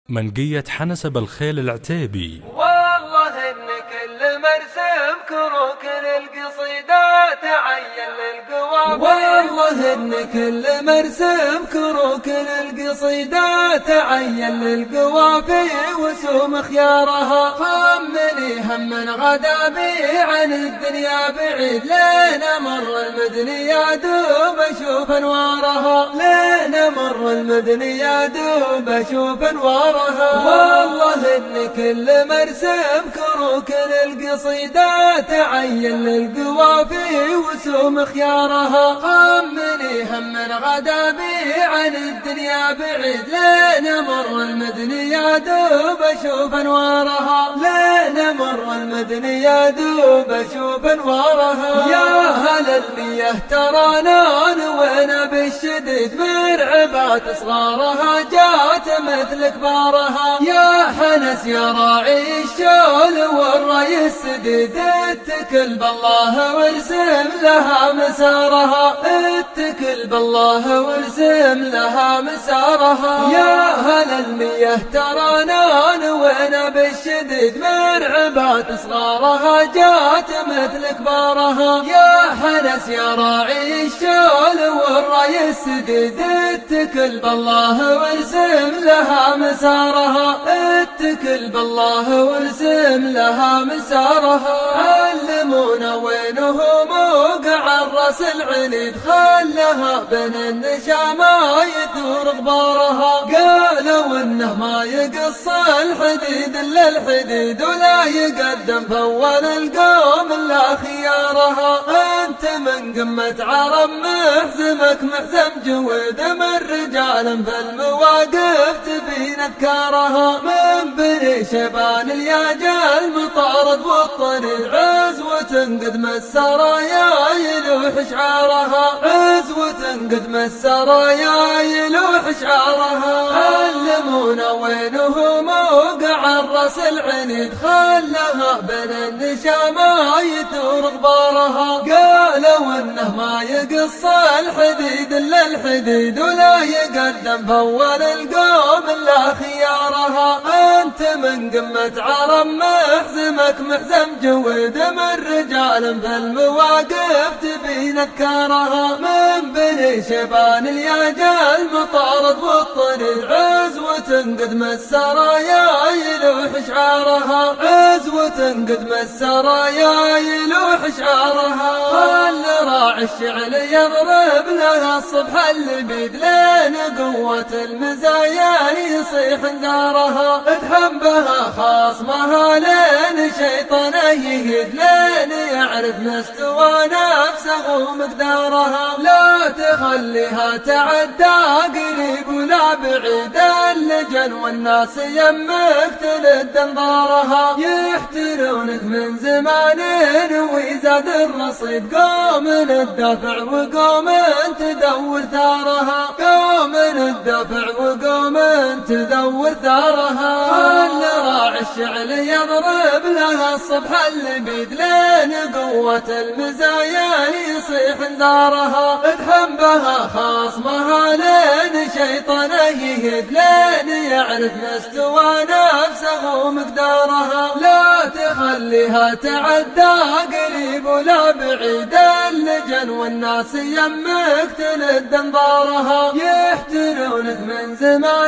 منقية حنسب الخيل العتيبي. والله إن كل مرسم كروك للقصيدة تعين للقوافي. والله إن كل مرسم كروك للقصيدة تعين للقوافي وسوم خيارها. خمني هم غدا بي عن الدنيا بعيد لين مر المدني يا دوب اشوف انوارها. لين مر المدني يا دوب اشوف انوارها. والله إن كل مرسم كروك للقصيدة تعين للقوافي وسوم خيارها. خمني هم غدا بي عن الدنيا بعيد لين مر المدني يا دوب اشوف انوارها. لين مر المدني يا دوب اشوف انوارها. يا هل المياه ترانا وين بالشديد مرعبات صغارها جات مثل كبارها. يا حنس يا راعي الشول والري السديد اتكل بالله وارسم لها مسارها. اتكل بالله وارسم لها مسارها. يا هل المياه ترانا وين بالشديد مرعبات صغارها جات مثل كبارها. يا حنس يا راعي الشول والري السديد اتكل بالله وارسم لها مسارها. اتكل بالله وارسم لها مسارها. علمونا وينه موقع الراس العنيد خلها بين النشامة يثور غبارها. قالوا انه ما يقص الحديد الا الحديد ولا يقدم فول القوم الا خيارها. انت من قمة عرب محزمك محزم جود من رجال في المواقف تبين اذكارها. من بني شبان الياجا المطارد والطريد عزوة قدم السرايا يلوح شعارها. عزوة قدم السرايا يلوح شعارها. علمونا وينه موقع الراس العنيد خلها بين النشامة يثور غبارها. قالوا انه ما يقص الحديد الا الحديد ولا يقدم فول القوم الا خيارها. انت من قمة عرب محزمك محزم جود من رجال في المواقف تبين اذكارها. من بني شبان الياجا المطارد والطريد عزوة قدم السرايا يلوح شعارها. عزوة قدم السرايا يلوح شعارها. خل راعي الشعل يضرب لها الصبح اللبيد لين قوة المزايا يصيح انذارها. ادحم بها خاصمها لين شيطانه يهيد لين يعرف مستوى نفسه ومقدارها. لا تخليها تعدى قريب ولا بعيد اللجن والناس يمك تلد انظارها. يحترونك من زمان ويزاد الرصيد قوم الدفع وقوم تدور ثارها. قوم الدفع وقوم تدور ثارها. خل راعي الشعل يضرب لها الصبح اللبيد لين قوة المزايا يصيح انذارها. ادحم بها خاصمها لين شيطانه يهد لين يعرف مستوى نفسه ومقدارها. لا تخليها تعدى قريب ولا بعيد اللجن والناس يمك تلد انظارها. يحترونك من زمان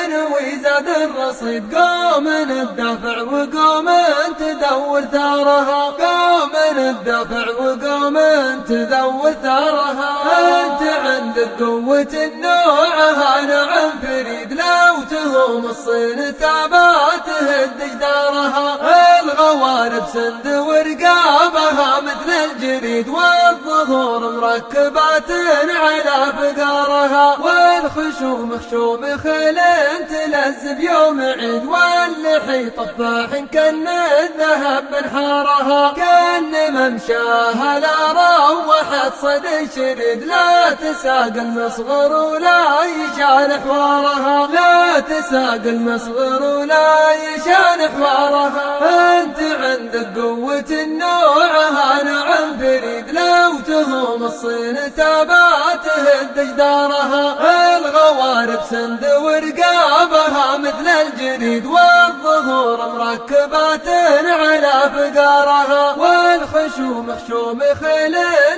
ويزاد الرصيد قوم الدفع وقوم تدور ثارها. قوم الدفع وقوم تدور ثارها. انت عندك قوة النوعها نعم فريد لو تهوم الصين تابات تهد جدارها. الغوارب سند ورقابها مثل الجريد والظهور مركبات على فقارها. والخشوم خشوم خيل تلذ بيوم عيد واللي واللحي طفاح كان الذهب بنحارها، كان ممشاها لا روحت صدى شريد، لا تساق المصغر ولا يشان حوارها، لا تساق المصغر ولا يشان حوارها. انت عندك قوة نوعها نعم فريد، لو تهوم الصين تابات تهد جدارها، الغوارب سند ورقابها مثل الجريد، والظهور مركبات على فقارها، والخشوم خشوم خيل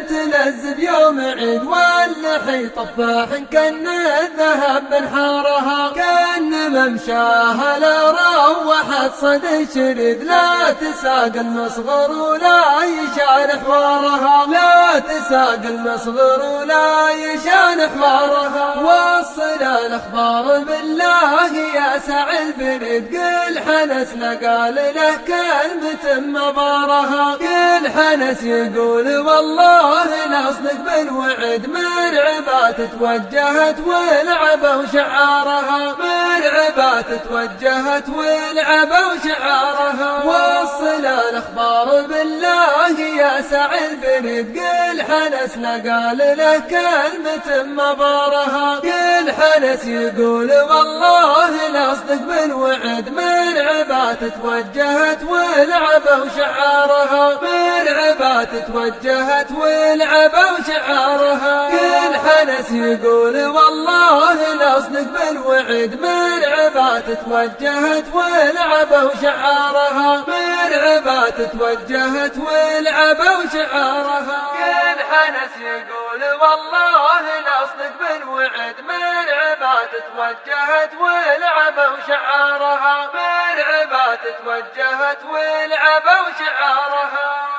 تلذ بيوم عيد، واللحي طفاح كان الذهب بنحارها، كان ممشاها لا روحت صدى شريد، لا تساق المصغر ولا يشان حوارها، لا تساق المصغر ولا يشان حوارها. وصل الأخبار بالله يا سعى البريد، قل حنس لقال له كلمة مبارها، قل حنس يقول والله لا صدق بالوعد، مرعبات توجهت والعبوا شعارها، مرعبات توجهت والعبوا شعارها. وصل الأخبار بالله يا سعى البريد، قل حنس لقال له كلمة مبارها، قل حنس يقول والله لا صدق بالوعد، مرعبات توجهت والعبوا شعارها، مرعبات توجهت والعبوا شعارها. قل حنس يقول والله لا صدق بالوعد، مرعبات توجهت والعبوا شعارها، مرعبات توجهت والعبوا شعارها. قل حنس يقول والله لا صدق بالوعد، مرعبات توجهت والعبوا شعارها، مرعبات توجهت والعبوا شعارها.